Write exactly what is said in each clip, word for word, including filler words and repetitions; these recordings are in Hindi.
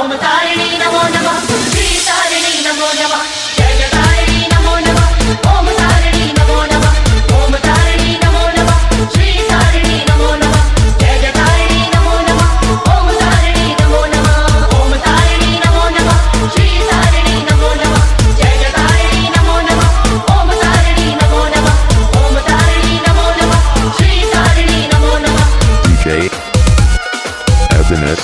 ओम तारिणी नमो नमः श्री तारिणी नमो नमः जय जय तारिणी नमो नमः ओम तारिणी नमो नमः ओम तारिणी नमो नमः श्री तारिणी नमो नमः जय जय तारिणी नमो नमः ओम तारिणी नमो नमः ओम तारिणी नमो नमः श्री तारिणी नमो नमः जय जय तारिणी नमो नमः ओम तारिणी नमो नमः ओम तारिणी नमो नमः श्री तारिणी नमो नमः D J Evanes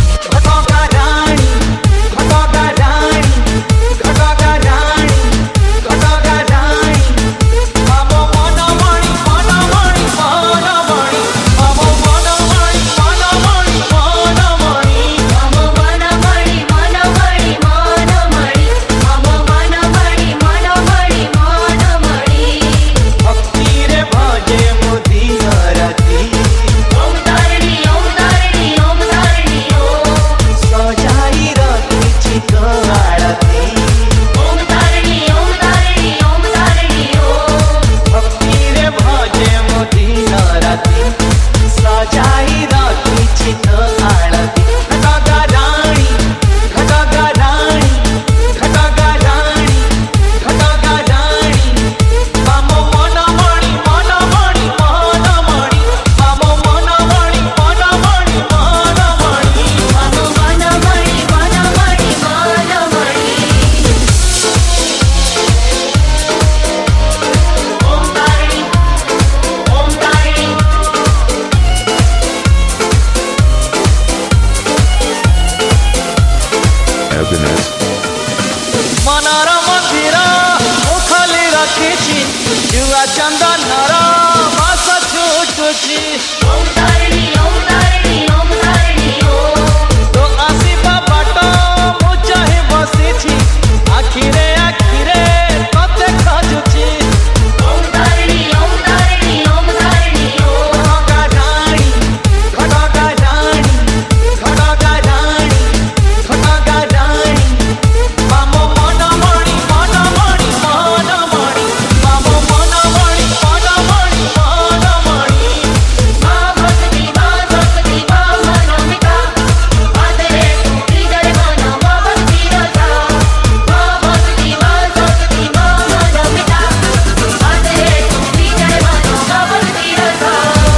चंदन मास छुटुची ओम तारिणी ओम तारिणी ओम तारिणी ओ तो आसीबा बाट मु चाहे बसिछि आखिरे आखिरे कते खजुची ओम तारिणी ओम तारिणी ओम तारिणी ओ घटका रानी घटका रानी घटका रानी घटका रानी मामो मन मणि मन मणि मन मणि मामो मन मणि मन मणि मन मणि मां भक्ति मां भक्ति मां मनोमिता आदरे तुमरी जय मनो मां भक्ति रसा मां भक्ति मां भक्ति मां मनोमिता आदरे तुमरी जय मनो मां भक्ति रसा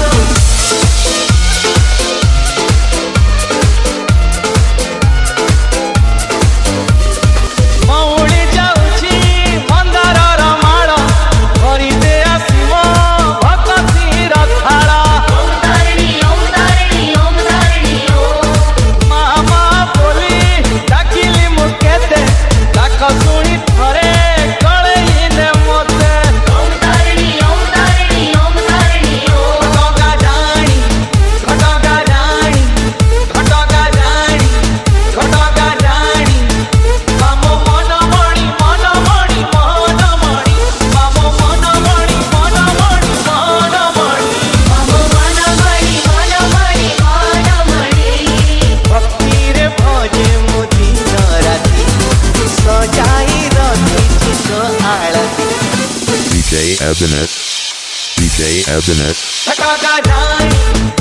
मौଳି जाउछि मंदारर माळ भरिते आसीमो भक्ति रथाळा ओम तारिणी ओम तारिणी ओम तारिणी ओ मामा बोली डाकिली मु केते डाक सुनी थरे कळेइले मते ओम तारिणी ओम तारिणी ओम तारिणी ओ घटका रानी घटका रानी घटका रानी घटका रानी मामो मन मणि मन मणि मन मणि मामो मन मणि मन मणि मन मणि मामो मन मणि मन मणि मन मणि भक्ति रे भजे मु दिन राति सजाई रखिछि तो आळती D J Evanes D J Evanes घटका रानी